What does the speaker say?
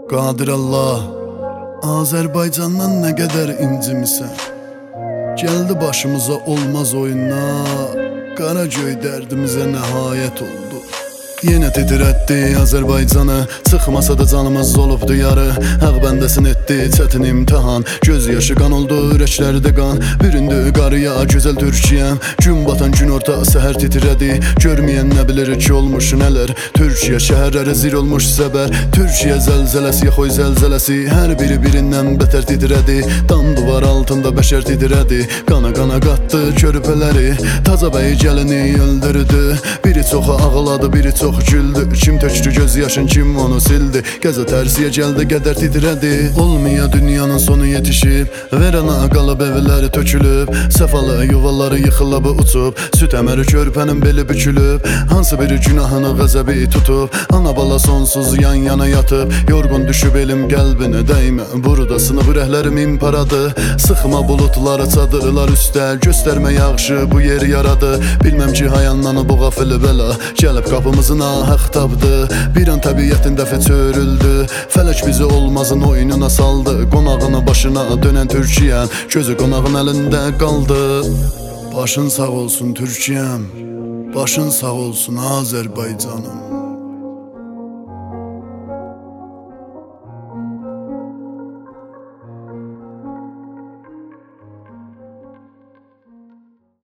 Qadir Allah, Azərbaycandan nə qədər incimisən. Gəldi başımıza olmaz oyunlar, qara göy dərdimizə nəhayət oldu. Yenə titrətdi Azərbaycanı, çıxmasa da canımız olubdu yarı. Ağ bəndesin etdi çətin imtihan, göz yaşı qan oldu, ürəklərdə qan. Büründü qarıya gözəl Türkiyəm, gün batan gün orta səhər titrədi. Görməyən nə bilir ki olmuş nələr, Türkiyə şəhərləri zir olmuş səbər. Türkiyə zəlzələsi, yaxoy zəlzələsi, hər biri birindən betər titrədi. Dam duvar altında bəşər titrədi, qana qana qatdı körpələri. Taza bəy gəlini öldürdü, biri çoxu ağladı, biri çox güldü. Kim tökdü göz yaşın, kim onu sildi. Qəza tərsiyə gəldi, qədər titrədi. Olmaya dünyanın sonu yetişib, verana qalıb evləri tökülüb. Səfalı yuvaları yıxılıb uçub, süt əməri körpənin beli bükülüb. Hansı biri günahını qəzəbi tutub, ana bala sonsuz yan yana yatıb. Yorğun düşüb elim qəlbinə dəymə, burada sınıb ürəklərim imparadı. Sıxma bulutları çadırlar üstə, göstərmə yağışı bu yeri yaradı. Bilməm ki hayanlanı bu qafili bəla, gəlib qapımızın ahaq tapdı. Bir an təbiyyətin dəfi çörüldü, fələk bizi olmazın oyununa saldı. Qonağını başına dönən Türkiyəm, gözü qonağın əlində qaldı. Başın sağ olsun Türkiyəm, başın sağ olsun Azərbaycanım.